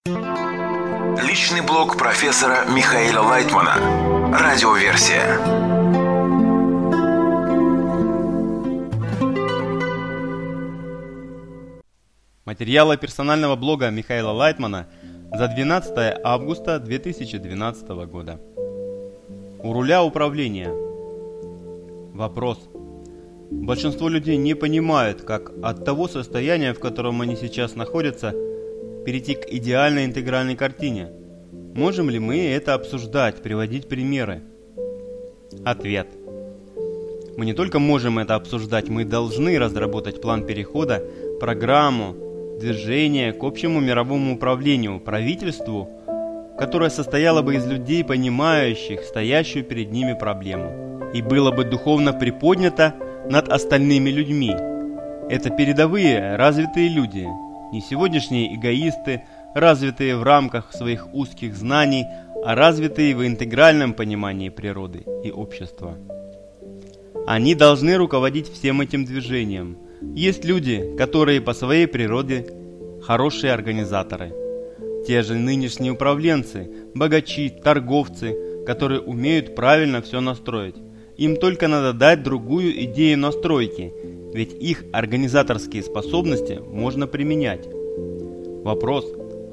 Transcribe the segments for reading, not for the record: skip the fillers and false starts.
Личный блог профессора Михаила Лайтмана. Радиоверсия. Материалы персонального блога Михаила Лайтмана за 12 августа 2012 года. У руля управления. Вопрос. Большинство людей не понимают, как от того состояния, в котором они сейчас находятся, перейти к идеальной интегральной картине. Можем ли мы это обсуждать, приводить примеры? Ответ. Мы не только можем это обсуждать, мы должны разработать план перехода, программу, движение к общему мировому управлению, правительству, которое состояло бы из людей, понимающих стоящую перед ними проблему, и было бы духовно приподнято над остальными людьми. Это передовые, развитые люди, не сегодняшние эгоисты, развитые в рамках своих узких знаний, а развитые в интегральном понимании природы и общества. Они должны руководить всем этим движением. Есть люди, которые по своей природе хорошие организаторы. Те же нынешние управленцы, богачи, торговцы, которые умеют правильно все настроить. Им только надо дать другую идею настройки, ведь их организаторские способности можно применять. Вопрос.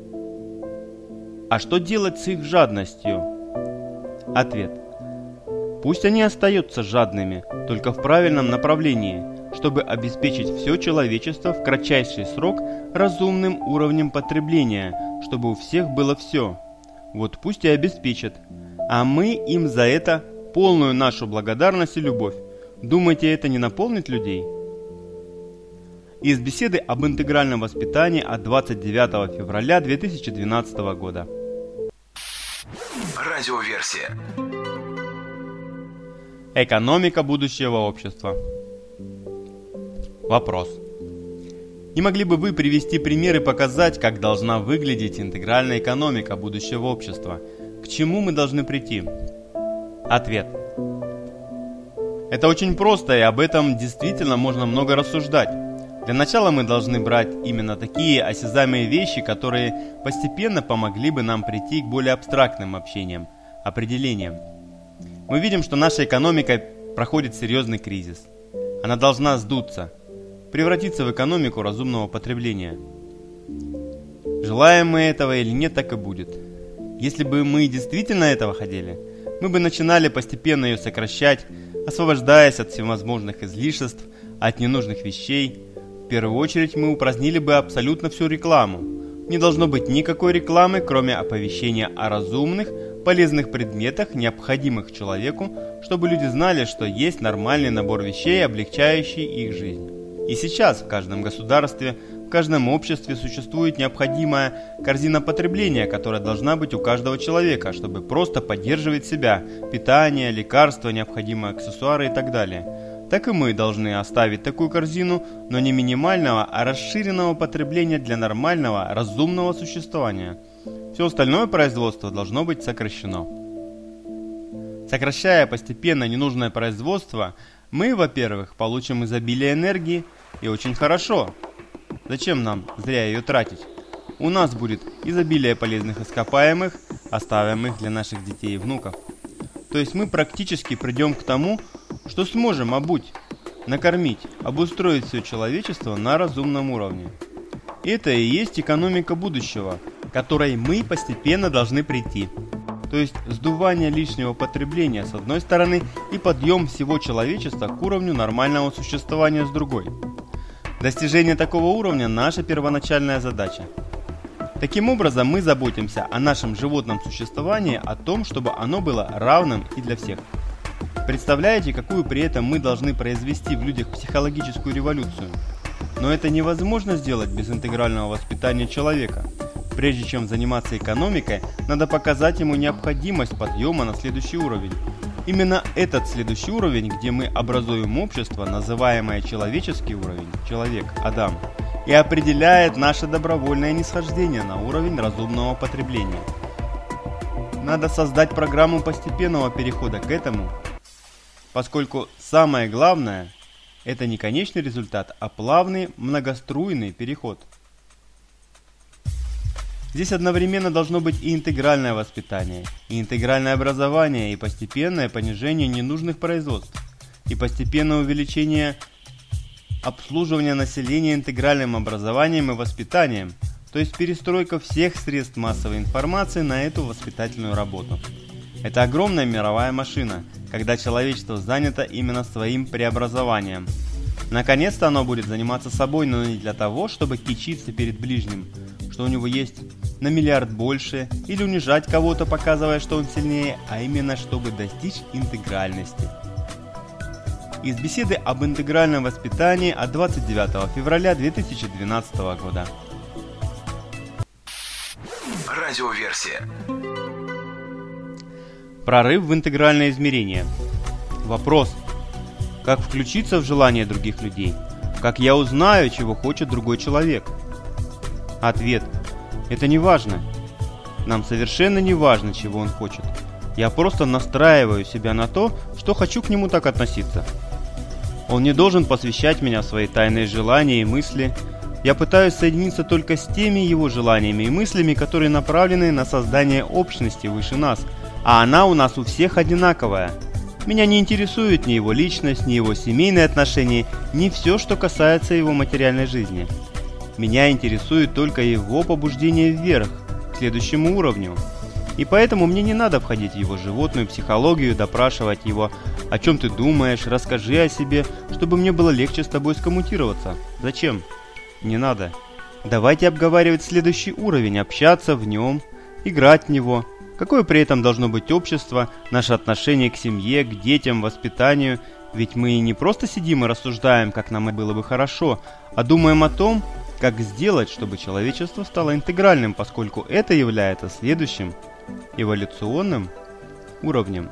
А что делать с их жадностью? Ответ. Пусть они остаются жадными, только в правильном направлении, чтобы обеспечить все человечество в кратчайший срок разумным уровнем потребления, чтобы у всех было все. Вот пусть и обеспечат, а мы им за это полную нашу благодарность и любовь. Думаете, это не наполнит людей? Из беседы об интегральном воспитании от 29 февраля 2012 года. Радиоверсия. Экономика будущего общества. Вопрос. Не могли бы вы привести пример и показать, как должна выглядеть интегральная экономика будущего общества? К чему мы должны прийти? Ответ. Это очень просто, и об этом действительно можно много рассуждать. Для начала мы должны брать именно такие осязаемые вещи, которые постепенно помогли бы нам прийти к более абстрактным общениям, определениям. Мы видим, что наша экономика проходит серьезный кризис. Она должна сдуться, превратиться в экономику разумного потребления. Желаем мы этого или нет, так и будет. Если бы мы действительно этого хотели, мы бы начинали постепенно ее сокращать, освобождаясь от всевозможных излишеств, от ненужных вещей. В первую очередь мы упразднили бы абсолютно всю рекламу. Не должно быть никакой рекламы, кроме оповещения о разумных, полезных предметах, необходимых человеку, чтобы люди знали, что есть нормальный набор вещей, облегчающий их жизнь. И сейчас в каждом государстве, в каждом обществе существует необходимая корзина потребления, которая должна быть у каждого человека, чтобы просто поддерживать себя, питание, лекарства, необходимые аксессуары и так далее. Так и мы должны оставить такую корзину, но не минимального, а расширенного потребления для нормального, разумного существования. Все остальное производство должно быть сокращено. Сокращая постепенно ненужное производство, мы, во-первых, получим изобилие энергии, и очень хорошо. Зачем нам зря ее тратить? У нас будет изобилие полезных ископаемых, оставляемых для наших детей и внуков. То есть мы практически придем к тому, что сможем обуть, накормить, обустроить все человечество на разумном уровне. Это и есть экономика будущего, к которой мы постепенно должны прийти. То есть сдувание лишнего потребления с одной стороны и подъем всего человечества к уровню нормального существования с другой. Достижение такого уровня – наша первоначальная задача. Таким образом, мы заботимся о нашем животном существовании, о том, чтобы оно было равным и для всех. Представляете, какую при этом мы должны произвести в людях психологическую революцию? Но это невозможно сделать без интегрального воспитания человека. Прежде чем заниматься экономикой, надо показать ему необходимость подъема на следующий уровень. Именно этот следующий уровень, где мы образуем общество, называемое человеческий уровень, человек, Адам, и определяет наше добровольное нисхождение на уровень разумного потребления. Надо создать программу постепенного перехода к этому, поскольку самое главное – это не конечный результат, а плавный многоструйный переход. Здесь одновременно должно быть и интегральное воспитание, и интегральное образование, и постепенное понижение ненужных производств, и постепенное увеличение обслуживания населения интегральным образованием и воспитанием, то есть перестройка всех средств массовой информации на эту воспитательную работу. Это огромная мировая машина, когда человечество занято именно своим преобразованием. Наконец-то оно будет заниматься собой, но не для того, чтобы кичиться перед ближним, что у него есть на миллиард больше, или унижать кого-то, показывая, что он сильнее, а именно чтобы достичь интегральности. Из беседы об интегральном воспитании от 29 февраля 2012 года. Радиоверсия. Прорыв в интегральное измерение. Вопрос. Как включиться в желания других людей? Как я узнаю, чего хочет другой человек? Ответ. Это не важно. Нам совершенно не важно, чего он хочет. Я просто настраиваю себя на то, что хочу к нему так относиться. Он не должен посвящать меня в свои тайные желания и мысли. Я пытаюсь соединиться только с теми его желаниями и мыслями, которые направлены на создание общности выше нас, а она у нас у всех одинаковая. Меня не интересует ни его личность, ни его семейные отношения, ни все, что касается его материальной жизни. Меня интересует только его побуждение вверх, к следующему уровню. И поэтому мне не надо входить в его животную психологию, допрашивать его, о чем ты думаешь, расскажи о себе, чтобы мне было легче с тобой скоммутироваться. Зачем? Не надо. Давайте обговаривать следующий уровень, общаться в нем, играть в него. Какое при этом должно быть общество, наше отношение к семье, к детям, воспитанию. Ведь мы не просто сидим и рассуждаем, как нам было бы хорошо, а думаем о том, как сделать, чтобы человечество стало интегральным, поскольку это является следующим эволюционным уровнем.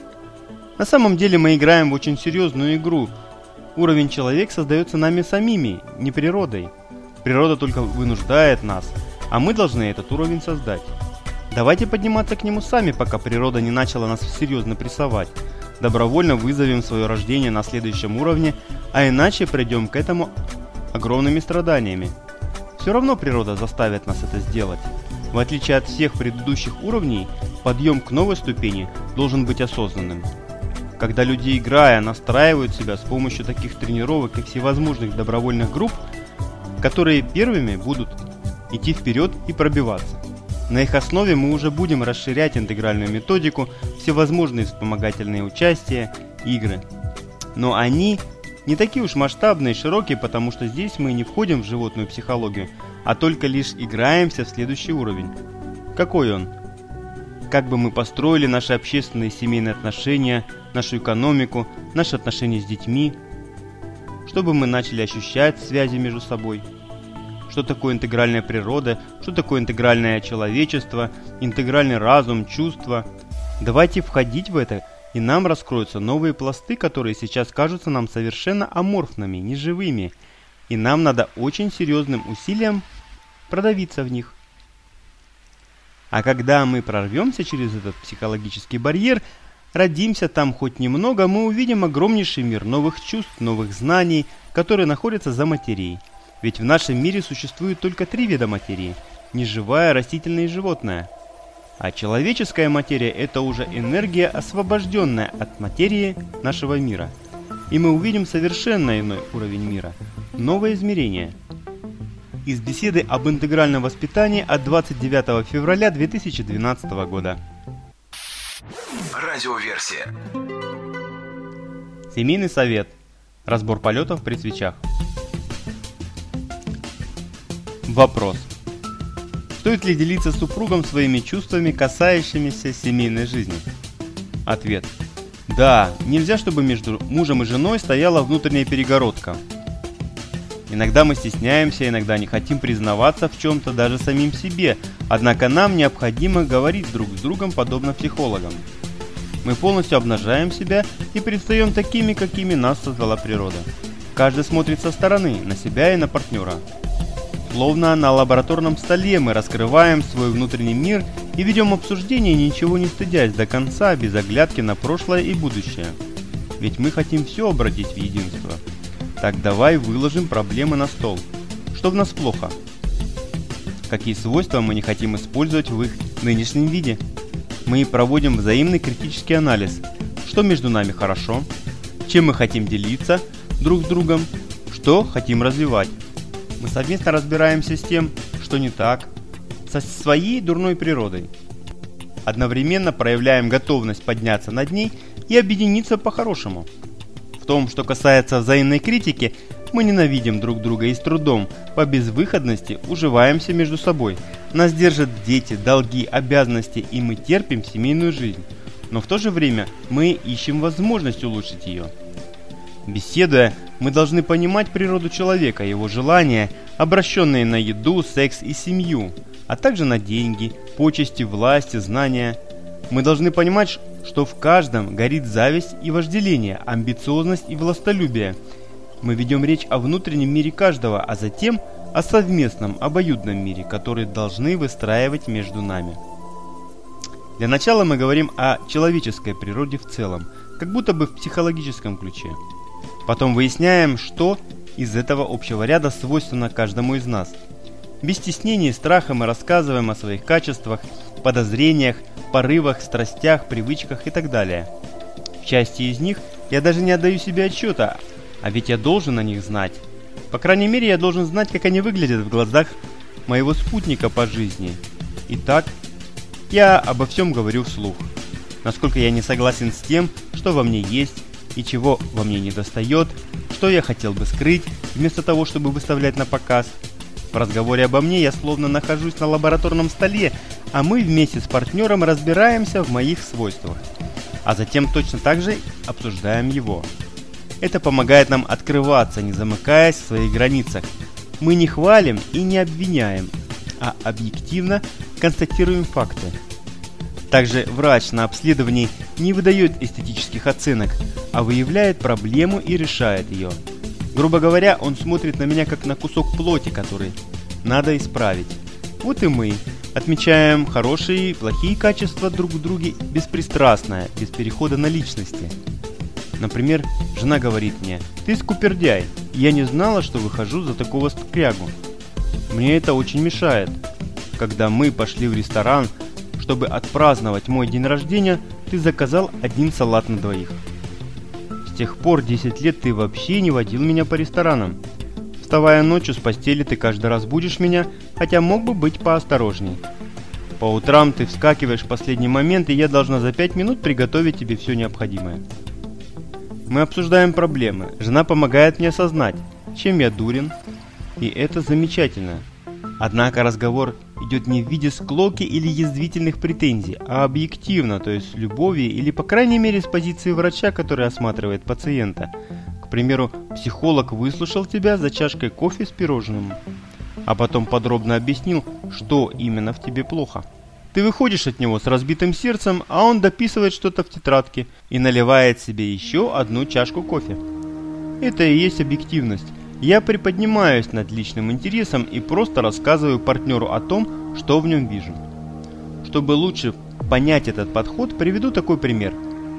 На самом деле мы играем в очень серьезную игру. Уровень человек создается нами самими, не природой. Природа только вынуждает нас, а мы должны этот уровень создать. Давайте подниматься к нему сами, пока природа не начала нас серьезно прессовать. Добровольно вызовем свое рождение на следующем уровне, а иначе придем к этому огромными страданиями. Все равно природа заставит нас это сделать. В отличие от всех предыдущих уровней, подъем к новой ступени должен быть осознанным. Когда люди, играя, настраивают себя с помощью таких тренировок и всевозможных добровольных групп, которые первыми будут идти вперед и пробиваться. На их основе мы уже будем расширять интегральную методику, всевозможные вспомогательные участия, игры. Но они не такие уж масштабные и широкие, потому что здесь мы не входим в животную психологию, а только лишь играемся в следующий уровень. Какой он? Как бы мы построили наши общественные и семейные отношения, нашу экономику, наши отношения с детьми, чтобы мы начали ощущать связи между собой. Что такое интегральная природа, что такое интегральное человечество, интегральный разум, чувства. Давайте входить в это, и нам раскроются новые пласты, которые сейчас кажутся нам совершенно аморфными, неживыми, и нам надо очень серьезным усилием продавиться в них. А когда мы прорвемся через этот психологический барьер, родимся там хоть немного, мы увидим огромнейший мир новых чувств, новых знаний, которые находятся за материей. Ведь в нашем мире существует только 3 вида материи – неживая, растительная и животная. А человеческая материя – это уже энергия, освобожденная от материи нашего мира. И мы увидим совершенно иной уровень мира, новое измерение. Из беседы об интегральном воспитании от 29 февраля 2012 года. Радиоверсия. Семейный совет. Разбор полетов при свечах. Вопрос. Стоит ли делиться с супругом своими чувствами, касающимися семейной жизни? Ответ. Да, нельзя, чтобы между мужем и женой стояла внутренняя перегородка. Иногда мы стесняемся, иногда не хотим признаваться в чем-то даже самим себе, однако нам необходимо говорить друг с другом подобно психологам. Мы полностью обнажаем себя и предстаем такими, какими нас создала природа. Каждый смотрит со стороны, на себя и на партнера. Словно на лабораторном столе мы раскрываем свой внутренний мир и ведем обсуждение, ничего не стыдясь до конца, без оглядки на прошлое и будущее. Ведь мы хотим все обратить в единство. Так давай выложим проблемы на стол. Что в нас плохо? какие свойства мы не хотим использовать в их нынешнем виде. Мы проводим взаимный критический анализ, что между нами хорошо, чем мы хотим делиться друг с другом, что хотим развивать. Мы совместно разбираемся с тем, что не так, со своей дурной природой. Одновременно проявляем готовность подняться над ней и объединиться по-хорошему. В том, что касается взаимной критики, мы ненавидим друг друга и с трудом, по безвыходности уживаемся между собой. Нас держат дети, долги, обязанности, и мы терпим семейную жизнь. Но в то же время мы ищем возможность улучшить ее. Беседуя, мы должны понимать природу человека, его желания, обращенные на еду, секс и семью, а также на деньги, почести, власть, знания. Мы должны понимать, что в каждом горит зависть и вожделение, амбициозность и властолюбие. Мы ведем речь о внутреннем мире каждого, а затем о совместном, обоюдном мире, который должны выстраивать между нами. Для начала мы говорим о человеческой природе в целом, как будто бы в психологическом ключе. Потом выясняем, что из этого общего ряда свойственно каждому из нас. Без стеснения и страха мы рассказываем о своих качествах, подозрениях, порывах, страстях, привычках и так далее. В части из них я даже не отдаю себе отчета, а ведь я должен о них знать. По крайней мере, я должен знать, как они выглядят в глазах моего спутника по жизни. Итак, я обо всем говорю вслух. Насколько я не согласен с тем, что во мне есть и чего во мне недостает, что я хотел бы скрыть, вместо того, чтобы выставлять на показ. В разговоре обо мне я словно нахожусь на лабораторном столе, а мы вместе с партнером разбираемся в моих свойствах, а затем точно так же обсуждаем его. Это помогает нам открываться, не замыкаясь в своих границах. Мы не хвалим и не обвиняем, а объективно констатируем факты. Также врач на обследовании не выдает эстетических оценок, а выявляет проблему и решает ее. Грубо говоря, он смотрит на меня как на кусок плоти, который надо исправить. Вот и мы отмечаем хорошие и плохие качества друг в друге беспристрастно, без перехода на личности. Например, жена говорит мне: «Ты скупердяй, я не знала, что выхожу за такого скрягу». Мне это очень мешает. Когда мы пошли в ресторан, чтобы отпраздновать мой день рождения, ты заказал один салат на двоих. С тех пор 10 лет ты вообще не водил меня по ресторанам. Вставая ночью с постели, ты каждый раз будешь меня, хотя мог бы быть поосторожней. По утрам ты вскакиваешь в последний момент, и я должна за 5 минут приготовить тебе все необходимое. Мы обсуждаем проблемы. Жена помогает мне осознать, чем я дурен, и это замечательно. Однако разговор идет не в виде склоки или язвительных претензий, а объективно, то есть с любовью или, по крайней мере, с позиции врача, который осматривает пациента. К примеру, психолог выслушал тебя за чашкой кофе с пирожным, а потом подробно объяснил, что именно в тебе плохо. Ты выходишь от него с разбитым сердцем, а он дописывает что-то в тетрадке и наливает себе еще одну чашку кофе. Это и есть объективность. Я приподнимаюсь над личным интересом и просто рассказываю партнеру о том, что в нем вижу. Чтобы лучше понять этот подход, приведу такой пример.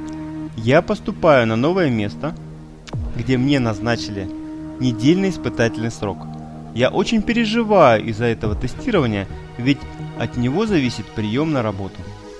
Я поступаю на новое место, где мне назначили недельный испытательный срок. Я очень переживаю из-за этого тестирования, ведь от него зависит прием на работу.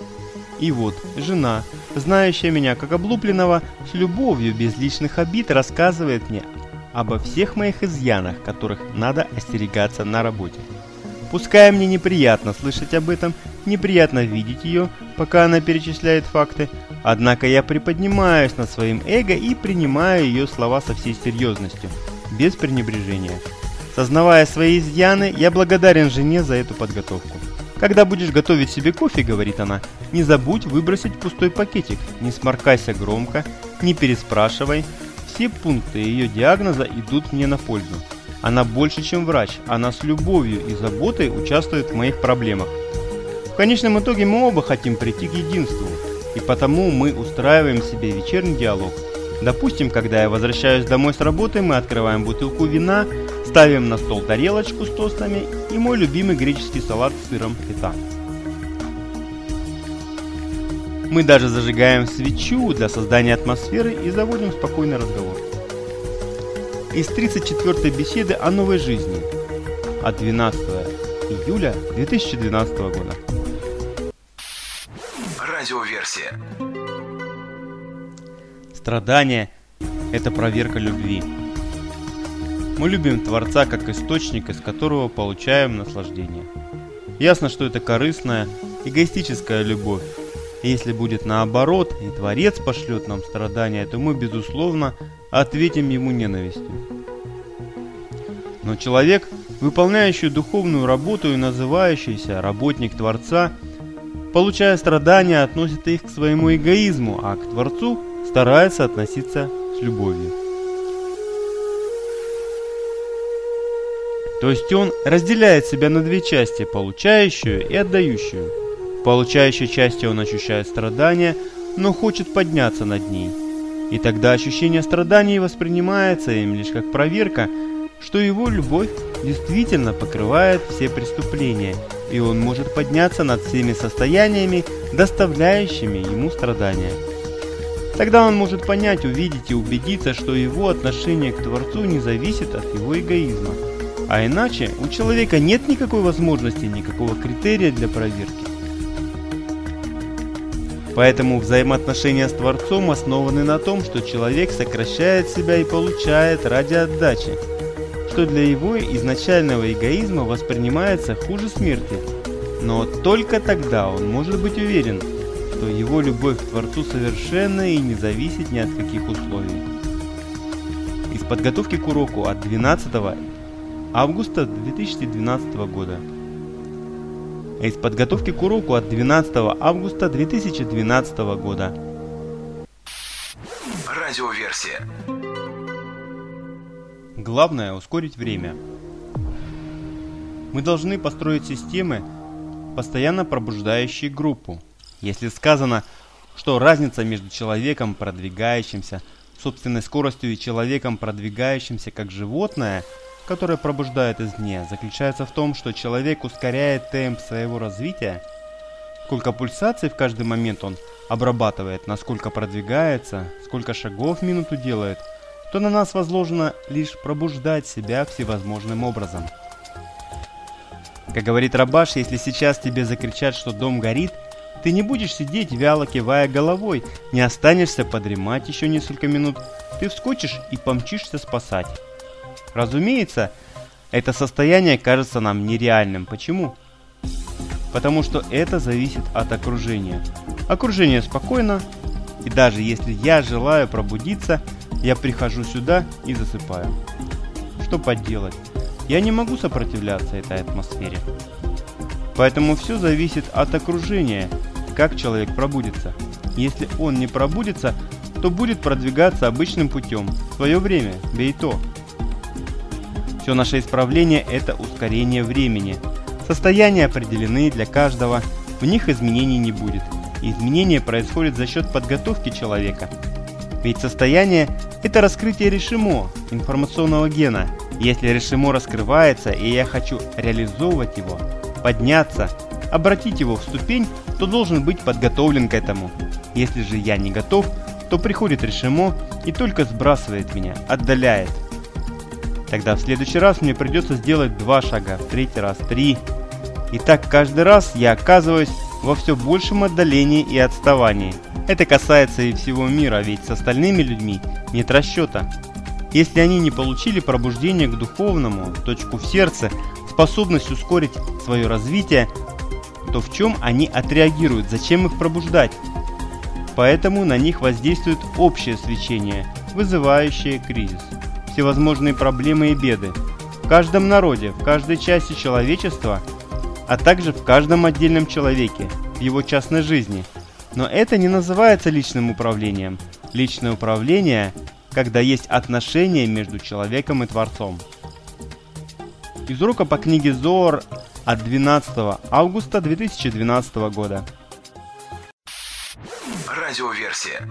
И вот жена, знающая меня как облупленного, с любовью, без личных обид, рассказывает мне обо всех моих изъянах, которых надо остерегаться на работе. Пускай мне неприятно слышать об этом, неприятно видеть ее, пока она перечисляет факты, однако я приподнимаюсь над своим эго и принимаю ее слова со всей серьезностью, без пренебрежения. Сознавая свои изъяны, я благодарен жене за эту подготовку. «Когда будешь готовить себе кофе, — говорит она, — не забудь выбросить пустой пакетик, не сморкайся громко, не переспрашивай». Все пункты ее диагноза идут мне на пользу. Она больше, чем врач, она с любовью и заботой участвует в моих проблемах. В конечном итоге мы оба хотим прийти к единству, и потому мы устраиваем себе вечерний диалог. Допустим, когда я возвращаюсь домой с работы, мы открываем бутылку вина, ставим на стол тарелочку с тостами и мой любимый греческий салат с сыром фета. Мы даже зажигаем свечу для создания атмосферы и заводим спокойный разговор. Из 34-й беседы о новой жизни, от 12-го июля 2012 года. Радиоверсия. Страдание – это проверка любви. Мы любим Творца как источник, из которого получаем наслаждение. Ясно, что это корыстная, эгоистическая любовь. И если будет наоборот, и Творец пошлет нам страдания, то мы, безусловно, ответим ему ненавистью. Но человек, выполняющий духовную работу и называющийся работник Творца, получая страдания, относит их к своему эгоизму, а к Творцу старается относиться с любовью. То есть он разделяет себя на две части, получающую и отдающую. В получающей части он ощущает страдания, но хочет подняться над ней. И тогда ощущение страданий воспринимается им лишь как проверка, что его любовь действительно покрывает все преступления, и он может подняться над всеми состояниями, доставляющими ему страдания. Тогда он может понять, увидеть и убедиться, что его отношение к Творцу не зависит от его эгоизма. А иначе у человека нет никакой возможности, никакого критерия для проверки. Поэтому взаимоотношения с Творцом основаны на том, что человек сокращает себя и получает ради отдачи, что для его изначального эгоизма воспринимается хуже смерти. Но только тогда он может быть уверен, что его любовь к Творцу совершенна и не зависит ни от каких условий. Из подготовки к уроку от 12 августа 2012 года. Из подготовки к уроку от 12 августа 2012 года. Радиоверсия. Главное – ускорить время. Мы должны построить системы, постоянно пробуждающие группу. Если сказано, что разница между человеком, продвигающимся собственной скоростью, и человеком, продвигающимся как животное, которое пробуждает извне, заключается в том, что человек ускоряет темп своего развития, сколько пульсаций в каждый момент он обрабатывает, насколько продвигается, сколько шагов в минуту делает, то на нас возложено лишь пробуждать себя всевозможным образом. Как говорит Рабаш, если сейчас тебе закричат, что дом горит, ты не будешь сидеть вяло кивая головой, не останешься подремать еще несколько минут, ты вскочишь и помчишься спасать. Разумеется, это состояние кажется нам нереальным. Почему? Потому что это зависит от окружения. Окружение спокойно, и даже если я желаю пробудиться, я прихожу сюда и засыпаю. Что поделать? Я не могу сопротивляться этой атмосфере. Поэтому все зависит от окружения, как человек пробудится. Если он не пробудится, то будет продвигаться обычным путем, в свое время, бейто. Все наше исправление – это ускорение времени. Состояния определены для каждого, в них изменений не будет. Изменения происходят за счет подготовки человека. Ведь состояние – это раскрытие решимо, информационного гена. Если решимо раскрывается, и я хочу реализовывать его, подняться, обратить его в ступень, то должен быть подготовлен к этому. Если же я не готов, то приходит решимо и только сбрасывает меня, отдаляет. Тогда в следующий раз мне придется сделать 2 шага, в третий раз 3. И так каждый раз я оказываюсь во все большем отдалении и отставании. Это касается и всего мира, ведь с остальными людьми нет расчета. Если они не получили пробуждение к духовному, точку в сердце, способность ускорить свое развитие, то в чем они отреагируют, зачем их пробуждать? Поэтому на них воздействует общее свечение, вызывающее кризис. Всевозможные проблемы и беды в каждом народе, в каждой части человечества, а также в каждом отдельном человеке, в его частной жизни. Но это не называется личным управлением. Личное управление, когда есть отношения между человеком и Творцом. Из урока по книге Зоар от 12 августа 2012 года. Радиоверсия.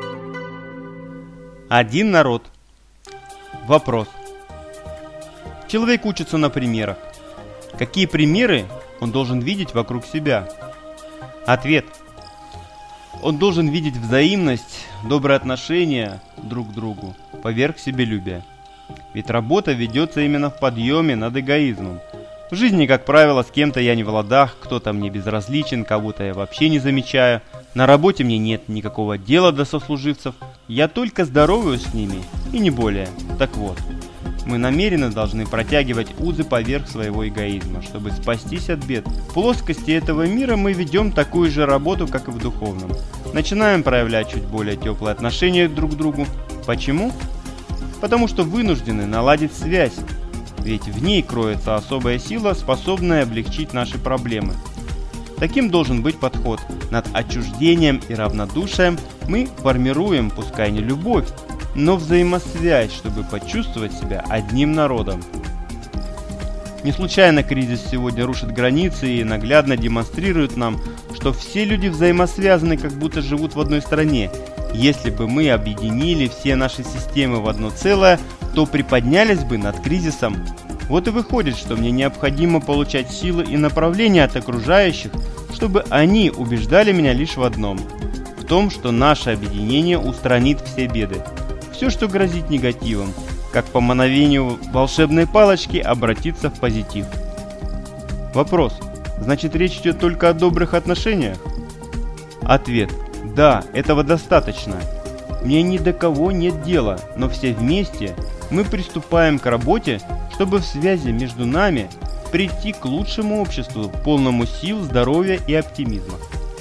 Один народ. Вопрос. Человек учится на примерах. Какие примеры он должен видеть вокруг себя? Ответ. Он должен видеть взаимность, добрые отношения друг к другу, поверх себелюбия. Ведь работа ведется именно в подъеме над эгоизмом. В жизни, как правило, с кем-то я не в ладах, кто-то мне безразличен, кого-то я вообще не замечаю. На работе мне нет никакого дела до сослуживцев, я только здороваюсь с ними, и не более. Так вот, мы намеренно должны протягивать узы поверх своего эгоизма, чтобы спастись от бед. В плоскости этого мира мы ведем такую же работу, как и в духовном. Начинаем проявлять чуть более теплые отношения друг к другу. Почему? Потому что вынуждены наладить связь, ведь в ней кроется особая сила, способная облегчить наши проблемы. Таким должен быть подход. Над отчуждением и равнодушием мы формируем, пускай не любовь, но взаимосвязь, чтобы почувствовать себя одним народом. Не случайно кризис сегодня рушит границы и наглядно демонстрирует нам, что все люди взаимосвязаны, как будто живут в одной стране. Если бы мы объединили все наши системы в одно целое, то приподнялись бы над кризисом. Вот и выходит, что мне необходимо получать силы и направления от окружающих, чтобы они убеждали меня лишь в одном – в том, что наше объединение устранит все беды. Все, что грозит негативом, как по мановению волшебной палочки, обратится в позитив. Вопрос. Значит, речь идет только о добрых отношениях? Ответ. Да, этого достаточно. Мне ни до кого нет дела, но все вместе мы приступаем к работе, чтобы в связи между нами прийти к лучшему обществу, полному сил, здоровья и оптимизма.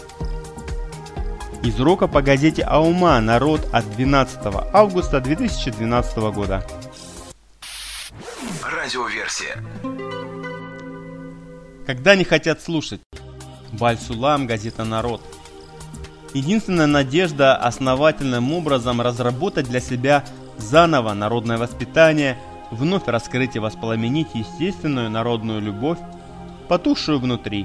Из урока по газете «Аума. Народ» от 12 августа 2012 года. Радиоверсия. Когда не хотят слушать. Баль-Сулам, газета «Народ». Единственная надежда основательным образом разработать для себя заново народное воспитание, вновь раскрыть и воспламенить естественную народную любовь, потухшую внутри.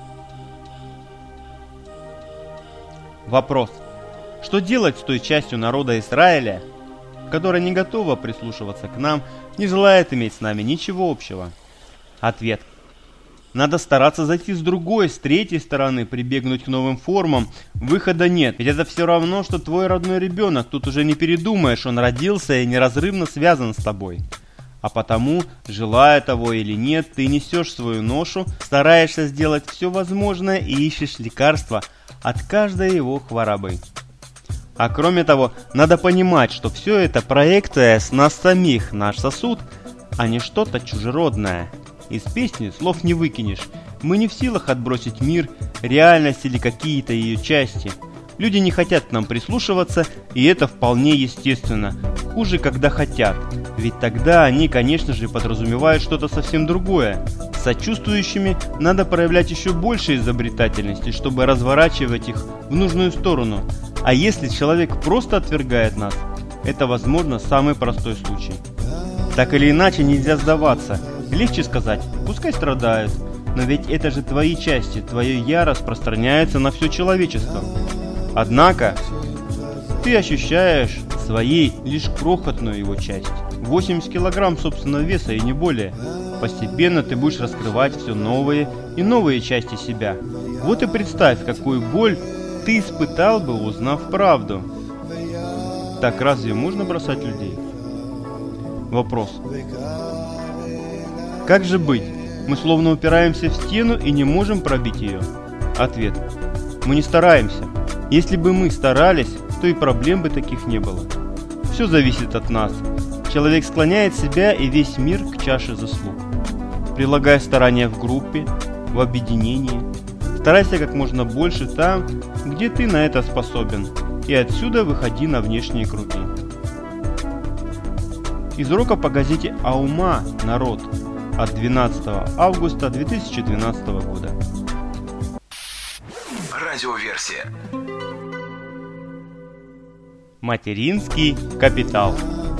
Вопрос. Что делать с той частью народа Израиля, которая не готова прислушиваться к нам, не желает иметь с нами ничего общего? Ответ. Надо стараться зайти с другой, с третьей стороны, прибегнуть к новым формам. Выхода нет, ведь это все равно, что твой родной ребенок. Тут уже не передумаешь, он родился и неразрывно связан с тобой. А потому, желая того или нет, ты несешь свою ношу, стараешься сделать все возможное и ищешь лекарства от каждой его хворобы. А кроме того, надо понимать, что все это проекция с нас самих, наш сосуд, а не что-то чужеродное. Из песни слов не выкинешь. Мы не в силах отбросить мир, реальность или какие-то ее части. Люди не хотят к нам прислушиваться, и это вполне естественно. Хуже, когда хотят. Ведь тогда они, конечно же, подразумевают что-то совсем другое. С сочувствующими надо проявлять еще больше изобретательности, чтобы разворачивать их в нужную сторону. А если человек просто отвергает нас, это, возможно, самый простой случай. Так или иначе, нельзя сдаваться. Легче сказать, пускай страдают, но ведь это же твои части, твое «я» распространяется на все человечество. Однако, ты ощущаешь своей лишь крохотную его часть. 80 килограмм собственного веса и не более. Постепенно ты будешь раскрывать все новые и новые части себя. Вот и представь, какую боль ты испытал бы, узнав правду. Так разве можно бросать людей? Вопрос. Как же быть? Мы словно упираемся в стену и не можем пробить ее. Ответ. Мы не стараемся. Если бы мы старались, то и проблем бы таких не было. Все зависит от нас. Человек склоняет себя и весь мир к чаше заслуг. Прилагая старания в группе, в объединении. Старайся как можно больше там, где ты на это способен. И отсюда выходи на внешние круги. Из урока по газете «Аума. Народ» от 12 августа 2012 года. Радиоверсия. Материнский капитал.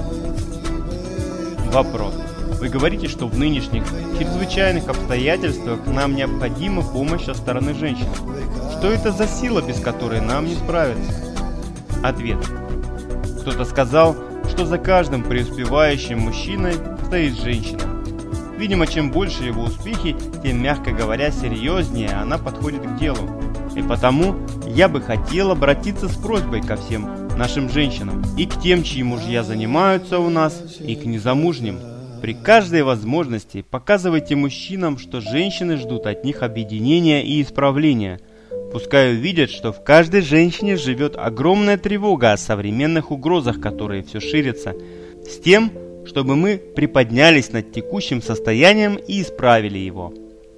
Вопрос. Вы говорите, что в нынешних чрезвычайных обстоятельствах нам необходима помощь со стороны женщин. Что это за сила, без которой нам не справиться? Ответ. Кто-то сказал, что за каждым преуспевающим мужчиной стоит женщина. Видимо, чем больше его успехи, тем, мягко говоря, серьезнее она подходит к делу. И потому я бы хотел обратиться с просьбой ко всем нашим женщинам, и к тем, чьи мужья занимаются у нас, и к незамужним. При каждой возможности показывайте мужчинам, что женщины ждут от них объединения и исправления. Пускай увидят, что в каждой женщине живет огромная тревога о современных угрозах, которые все ширятся, с тем, чтобы мы приподнялись над текущим состоянием и исправили его.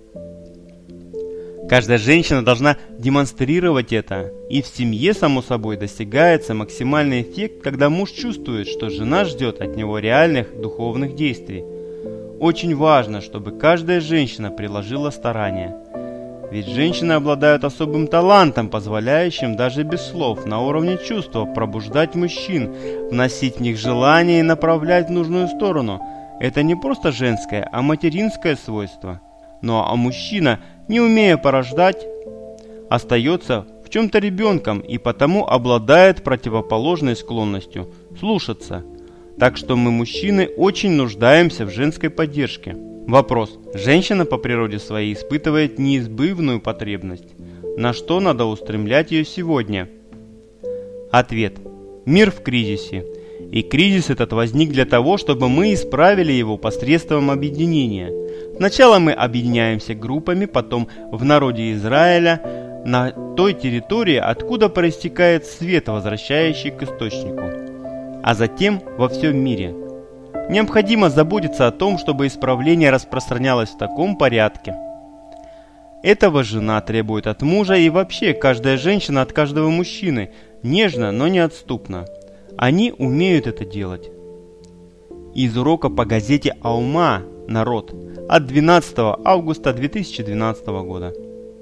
Каждая женщина должна демонстрировать это, и в семье, само собой, достигается максимальный эффект, когда муж чувствует, что жена ждет от него реальных духовных действий. Очень важно, чтобы каждая женщина приложила старания. Ведь женщины обладают особым талантом, позволяющим даже без слов, на уровне чувства, пробуждать мужчин, вносить в них желание и направлять в нужную сторону. Это не просто женское, а материнское свойство. А мужчина, не умея порождать, остается в чем-то ребенком и потому обладает противоположной склонностью – слушаться. Так что мы, мужчины, очень нуждаемся в женской поддержке. Вопрос. Женщина по природе своей испытывает неизбывную потребность. На что надо устремлять ее сегодня? Ответ. Мир в кризисе. И кризис этот возник для того, чтобы мы исправили его посредством объединения. Сначала мы объединяемся группами, потом в народе Израиля, на той территории, откуда проистекает свет, возвращающий к источнику, а затем во всем мире. Необходимо заботиться о том, чтобы исправление распространялось в таком порядке. Этого жена требует от мужа и вообще каждая женщина от каждого мужчины, нежно, но неотступно. Они умеют это делать. Из урока по газете «Аума. Народ» от 12 августа 2012 года.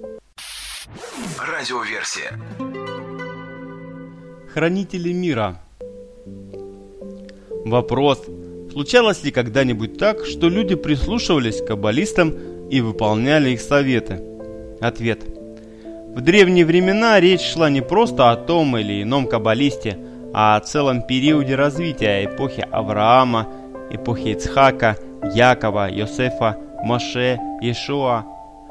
Радиоверсия. Хранители мира. Вопрос. Случалось ли когда-нибудь так, что люди прислушивались к каббалистам и выполняли их советы? Ответ. В древние времена речь шла не просто о том или ином каббалисте, а о целом периоде развития эпохи Авраама, эпохи Ицхака, Якова, Йосефа, Моше, Иешуа.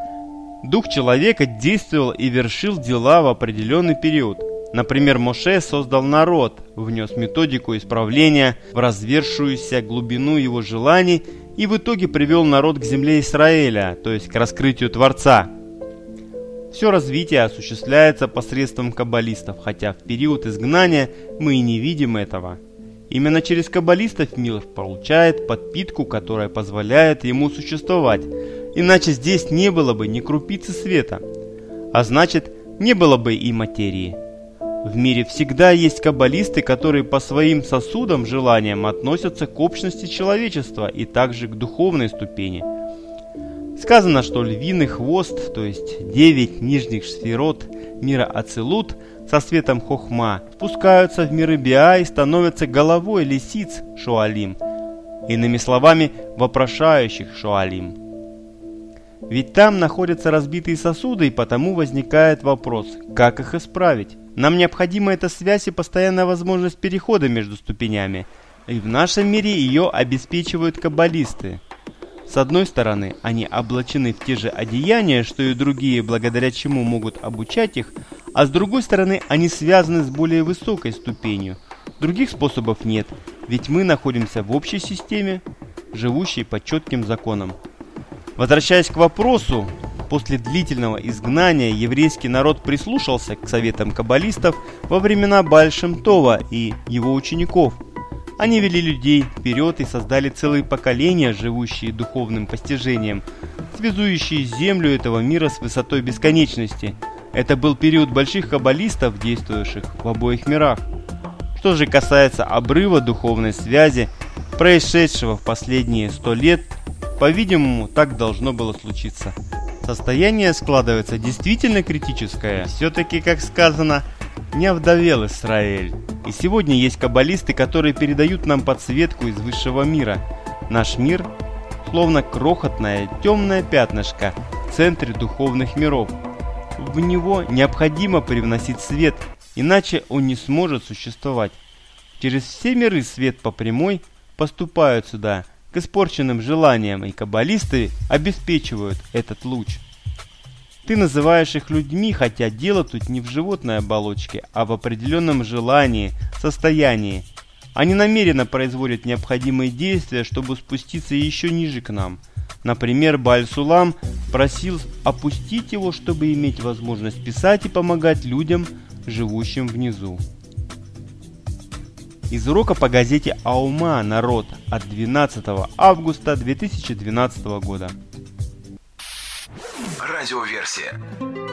Дух человека действовал и вершил дела в определенный период. Например, Моше создал народ, внес методику исправления в развершуюся глубину его желаний и в итоге привел народ к земле Израиля, то есть к раскрытию Творца. Все развитие осуществляется посредством каббалистов, хотя в период изгнания мы и не видим этого. Именно через каббалистов мир получает подпитку, которая позволяет ему существовать, иначе здесь не было бы ни крупицы света, а значит, не было бы и материи. В мире всегда есть каббалисты, которые по своим сосудам, желаниям относятся к общности человечества и также к духовной ступени. Сказано, что львиный хвост, то есть 9 нижних сферот мира Ацилут со светом Хохма, спускаются в миры Биа и становятся головой лисиц Шуалим, иными словами, вопрошающих Шуалим. Ведь там находятся разбитые сосуды, и потому возникает вопрос, как их исправить. Нам необходима эта связь и постоянная возможность перехода между ступенями, и в нашем мире ее обеспечивают каббалисты. С одной стороны, они облачены в те же одеяния, что и другие, благодаря чему могут обучать их, а с другой стороны, они связаны с более высокой ступенью. Других способов нет, ведь мы находимся в общей системе, живущей по четким законам. Возвращаясь к вопросу, после длительного изгнания еврейский народ прислушался к советам каббалистов во времена Бааль-Шем-Това и его учеников. Они вели людей вперед и создали целые поколения, живущие духовным постижением, связующие землю этого мира с высотой бесконечности. Это был период больших каббалистов, действующих в обоих мирах. Что же касается обрыва духовной связи, происшедшего в последние 100 лет, по-видимому, так должно было случиться. Состояние складывается действительно критическое. Все-таки, как сказано, не овдовел Израиль. И сегодня есть каббалисты, которые передают нам подсветку из высшего мира. Наш мир словно крохотное темное пятнышко в центре духовных миров. В него необходимо привносить свет, иначе он не сможет существовать. Через все миры свет по прямой поступают сюда, к испорченным желаниям, и каббалисты обеспечивают этот луч. Ты называешь их людьми, хотя дело тут не в животной оболочке, а в определенном желании, состоянии. Они намеренно производят необходимые действия, чтобы спуститься еще ниже к нам. Например, Бааль-Сулам просил опустить его, чтобы иметь возможность писать и помогать людям, живущим внизу. Из урока по газете «Аума. Народ» от 12 августа 2012 года. Радиоверсия.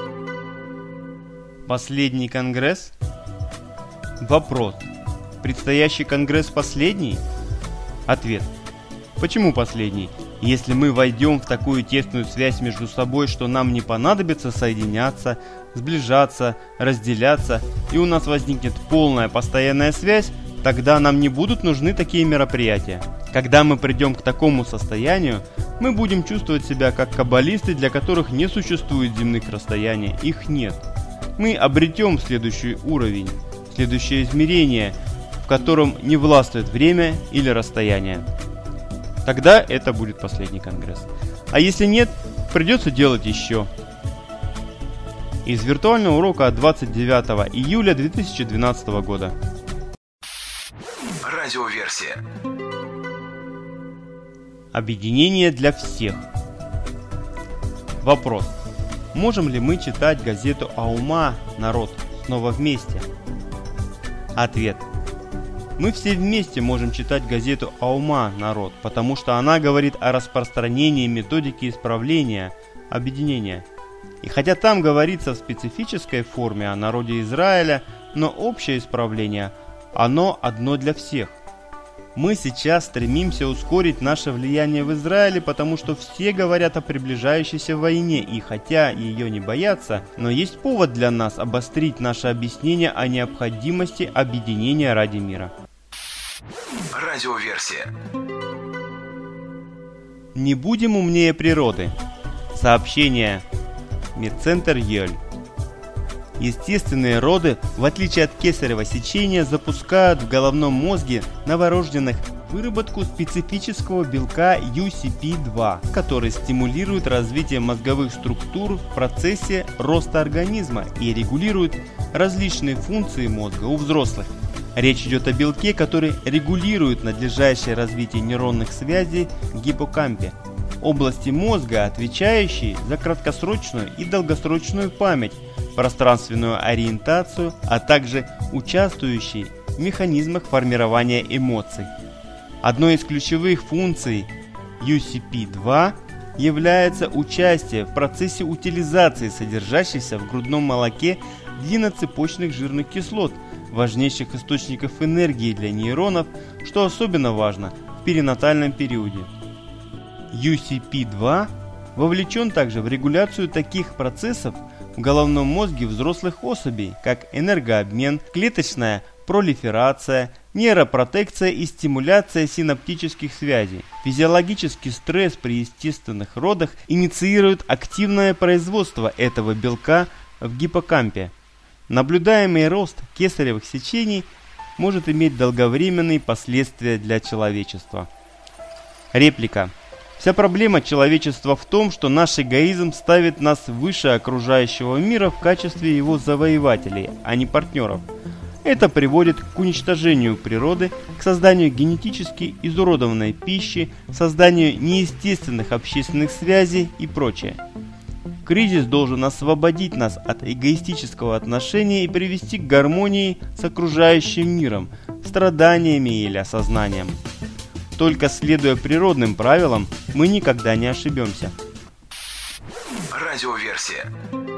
Последний конгресс? Вопрос. Предстоящий конгресс последний? Ответ. Почему последний? Если мы войдем в такую тесную связь между собой, что нам не понадобится соединяться, сближаться, разделяться, и у нас возникнет полная постоянная связь, тогда нам не будут нужны такие мероприятия. Когда мы придем к такому состоянию, мы будем чувствовать себя как каббалисты, для которых не существует земных расстояний, их нет. Мы обретем следующий уровень, следующее измерение, в котором не властвует время или расстояние. Тогда это будет последний конгресс. А если нет, придется делать еще. Из виртуального урока от 29 июля 2012 года. Радиоверсия. Объединение для всех. Вопрос. Можем ли мы читать газету «Аума. Народ» снова вместе? Ответ. Мы все вместе можем читать газету «Аума. Народ», потому что она говорит о распространении методики исправления, объединения. И хотя там говорится в специфической форме о народе Израиля, но общее исправление, оно одно для всех. Мы сейчас стремимся ускорить наше влияние в Израиле, потому что все говорят о приближающейся войне, и хотя ее не боятся, но есть повод для нас обострить наше объяснение о необходимости объединения ради мира. Радиоверсия. Не будем умнее природы. Сообщение. Медцентр Йель. Естественные роды, в отличие от кесарево сечения, запускают в головном мозге новорожденных выработку специфического белка UCP2, который стимулирует развитие мозговых структур в процессе роста организма и регулирует различные функции мозга у взрослых. Речь идет о белке, который регулирует надлежащее развитие нейронных связей в гиппокампе, области мозга, отвечающей за краткосрочную и долгосрочную память, пространственную ориентацию, а также участвующей в механизмах формирования эмоций. Одной из ключевых функций UCP2 является участие в процессе утилизации содержащейся в грудном молоке длинноцепочных жирных кислот, важнейших источников энергии для нейронов, что особенно важно в перинатальном периоде. UCP2 вовлечен также в регуляцию таких процессов в головном мозге взрослых особей, как энергообмен, клеточная пролиферация, нейропротекция и стимуляция синаптических связей. Физиологический стресс при естественных родах инициирует активное производство этого белка в гиппокампе. Наблюдаемый рост кесаревых сечений может иметь долговременные последствия для человечества. Реплика. Вся проблема человечества в том, что наш эгоизм ставит нас выше окружающего мира в качестве его завоевателей, а не партнеров. Это приводит к уничтожению природы, к созданию генетически изуродованной пищи, созданию неестественных общественных связей и прочее. Кризис должен освободить нас от эгоистического отношения и привести к гармонии с окружающим миром, страданиями или осознанием. Только следуя природным правилам, мы никогда не ошибемся. Радиоверсия.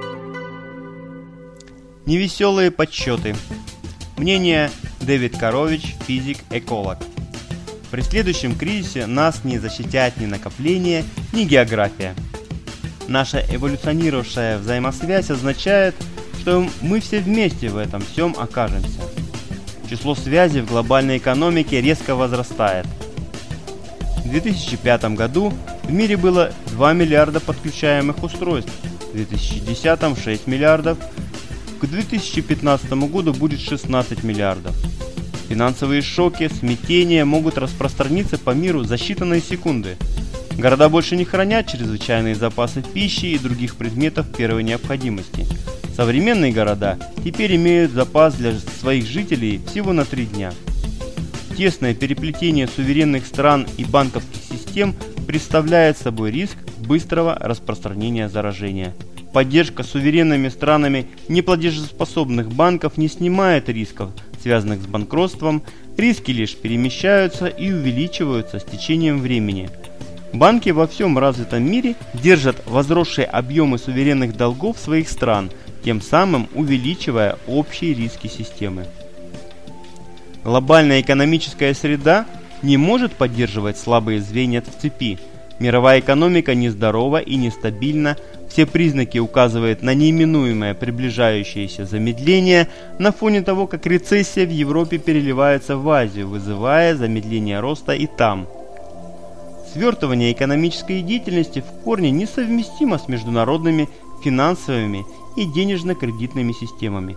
Невеселые подсчеты. Мнение Дэвид Корович, физик-эколог. При следующем кризисе нас не защитят ни накопление, ни география. Наша эволюционировавшая взаимосвязь означает, что мы все вместе в этом всем окажемся. Число связей в глобальной экономике резко возрастает. В 2005 году в мире было 2 миллиарда подключаемых устройств, в 2010 6 миллиардов, к 2015 году будет 16 миллиардов. Финансовые шоки, смятения могут распространиться по миру за считанные секунды. Города больше не хранят чрезвычайные запасы пищи и других предметов первой необходимости. Современные города теперь имеют запас для своих жителей всего на 3 дня. Тесное переплетение суверенных стран и банковских систем представляет собой риск быстрого распространения заражения. Поддержка суверенными странами неплатежеспособных банков не снимает рисков, связанных с банкротством, риски лишь перемещаются и увеличиваются с течением времени. Банки во всем развитом мире держат возросшие объемы суверенных долгов своих стран, тем самым увеличивая общие риски системы. Глобальная экономическая среда не может поддерживать слабые звенья в цепи. Мировая экономика нездорова и нестабильна, все признаки указывают на неименуемое приближающееся замедление на фоне того, как рецессия в Европе переливается в Азию, вызывая замедление роста и там. Свертывание экономической деятельности в корне несовместимо с международными финансовыми и денежно-кредитными системами.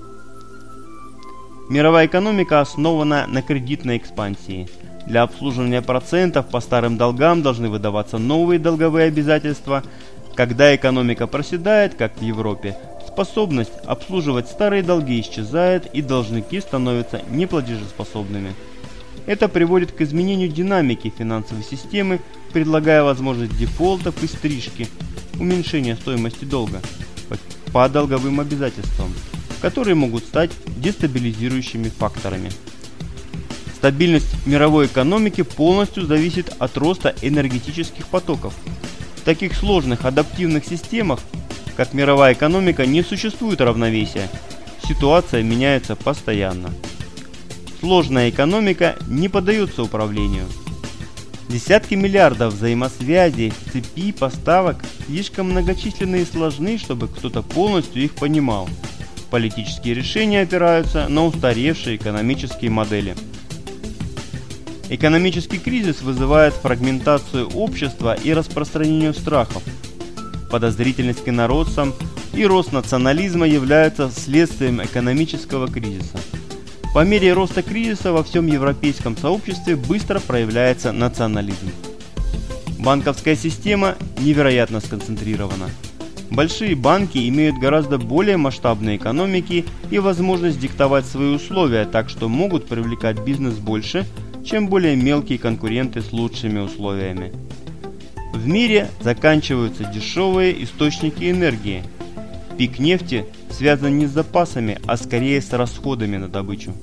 Мировая экономика основана на кредитной экспансии. Для обслуживания процентов по старым долгам должны выдаваться новые долговые обязательства. Когда экономика проседает, как в Европе, способность обслуживать старые долги исчезает и должники становятся неплатежеспособными. Это приводит к изменению динамики финансовой системы, предлагая возможность дефолтов и стрижки, уменьшения стоимости долга по долговым обязательствам, которые могут стать дестабилизирующими факторами. Стабильность мировой экономики полностью зависит от роста энергетических потоков. В таких сложных адаптивных системах, как мировая экономика, не существует равновесия. Ситуация меняется постоянно. Сложная экономика не поддается управлению. Десятки миллиардов взаимосвязей в цепи поставок слишком многочисленны и сложны, чтобы кто-то полностью их понимал. Политические решения опираются на устаревшие экономические модели. Экономический кризис вызывает фрагментацию общества и распространение страхов. Подозрительность к инородцам и рост национализма являются следствием экономического кризиса. По мере роста кризиса во всем европейском сообществе быстро проявляется национализм. Банковская система невероятно сконцентрирована. Большие банки имеют гораздо более масштабные экономики и возможность диктовать свои условия, так что могут привлекать бизнес больше, чем более мелкие конкуренты с лучшими условиями. В мире заканчиваются дешевые источники энергии. Пик нефти связан не с запасами, а скорее с расходами на добычу.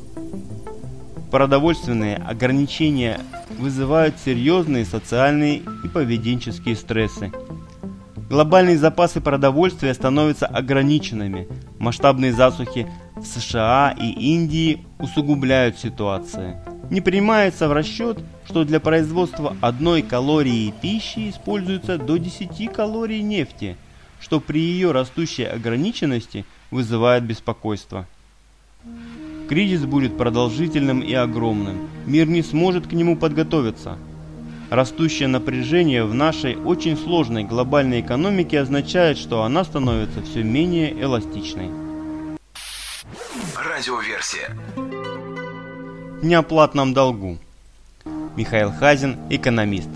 Продовольственные ограничения вызывают серьезные социальные и поведенческие стрессы. Глобальные запасы продовольствия становятся ограниченными. Масштабные засухи в США и Индии усугубляют ситуацию. Не принимается в расчет, что для производства 1 калории пищи используется до 10 калорий нефти, что при ее растущей ограниченности вызывает беспокойство. Кризис будет продолжительным и огромным. Мир не сможет к нему подготовиться. Растущее напряжение в нашей очень сложной глобальной экономике означает, что она становится все менее эластичной. Радиоверсия. В неоплатном долгу. Михаил Хазин, экономист.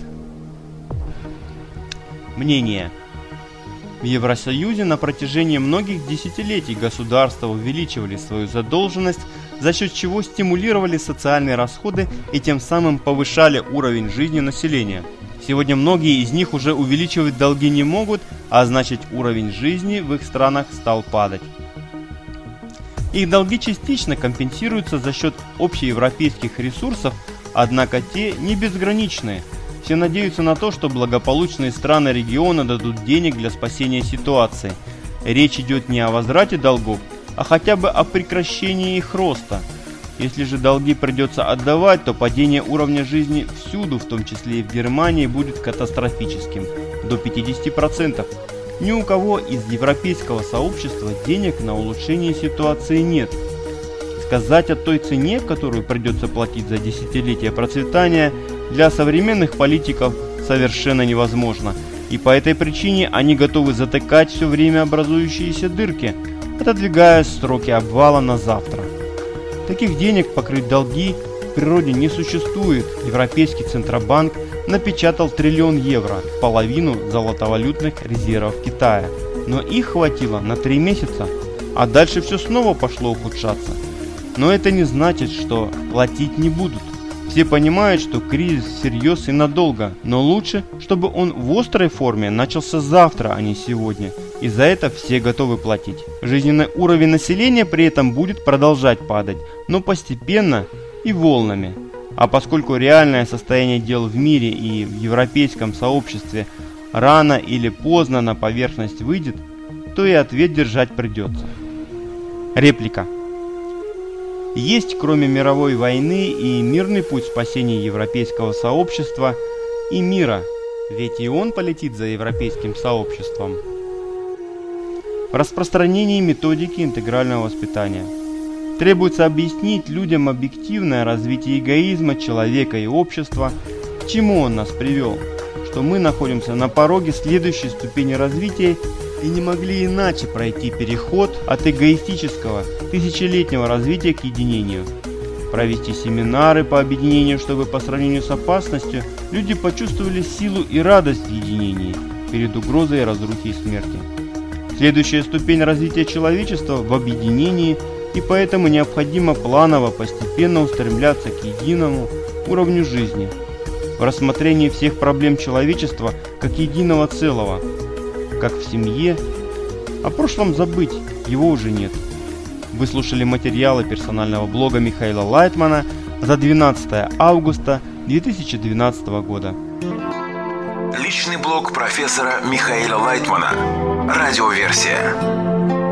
Мнение. В Евросоюзе на протяжении многих десятилетий государства увеличивали свою задолженность, за счет чего стимулировали социальные расходы и тем самым повышали уровень жизни населения. Сегодня многие из них уже увеличивать долги не могут, а значит уровень жизни в их странах стал падать. Их долги частично компенсируются за счет общеевропейских ресурсов, однако те не безграничные. Все надеются на то, что благополучные страны региона дадут денег для спасения ситуации. Речь идет не о возврате долгов, а хотя бы о прекращении их роста. Если же долги придется отдавать, то падение уровня жизни всюду, в том числе и в Германии, будет катастрофическим – до 50%. Ни у кого из европейского сообщества денег на улучшение ситуации нет. Сказать о той цене, которую придется платить за десятилетия процветания, для современных политиков совершенно невозможно. И по этой причине они готовы затыкать все время образующиеся дырки, отодвигая сроки обвала на завтра. Таких денег покрыть долги в природе не существует. Европейский Центробанк напечатал 1 триллион евро, половину золотовалютных резервов Китая. Но их хватило на 3 месяца, а дальше все снова пошло ухудшаться. Но это не значит, что платить не будут. Все понимают, что кризис всерьез и надолго, но лучше, чтобы он в острой форме начался завтра, а не сегодня. И за это все готовы платить. Жизненный уровень населения при этом будет продолжать падать, но постепенно и волнами. А поскольку реальное состояние дел в мире и в европейском сообществе рано или поздно на поверхность выйдет, то и ответ держать придется. Реплика. Есть, кроме мировой войны, и мирный путь спасения европейского сообщества и мира, ведь и он полетит за европейским сообществом. В распространении методики интегрального воспитания требуется объяснить людям объективное развитие эгоизма человека и общества, к чему он нас привел, что мы находимся на пороге следующей ступени развития и не могли иначе пройти переход от эгоистического тысячелетнего развития к единению. Провести семинары по объединению, чтобы по сравнению с опасностью люди почувствовали силу и радость в единении перед угрозой разрухи и смерти. Следующая ступень развития человечества в объединении, и поэтому необходимо планово постепенно устремляться к единому уровню жизни, в рассмотрении всех проблем человечества как единого целого, как в семье. О прошлом забыть, его уже нет. Вы слушали материалы персонального блога Михаила Лайтмана за 12 августа 2012 года. Личный блог профессора Михаила Лайтмана. Радиоверсия.